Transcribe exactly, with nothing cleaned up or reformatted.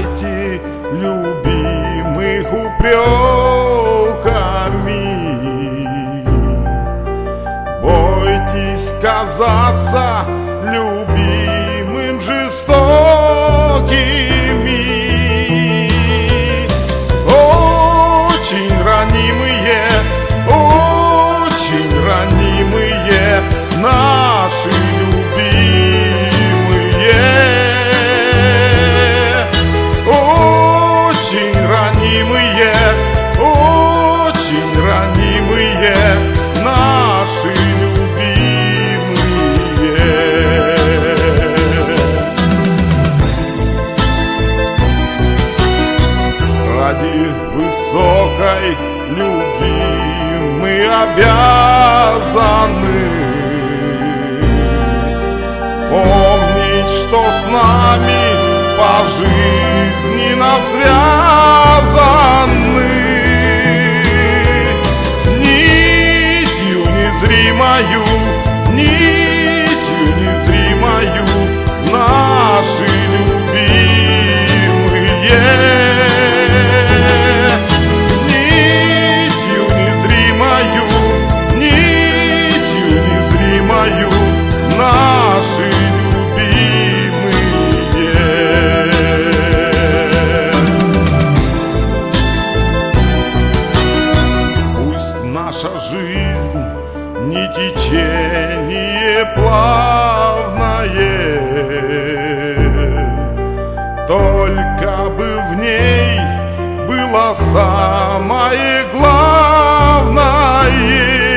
осыпайте любимых упреками. Бойтесь казаться любимым жестокими. Очень ранимые, очень ранимые наши любимые. Очень ранимые, очень ранимые наши любимые. Ради высокой любви мы обязаны помнить, что с нами по жизни навсвязаны нитью незримою, нитью незримою наши любимые. Нитью незримою, нитью незримою наши наша жизнь не течение плавное, только бы в ней было самое главное.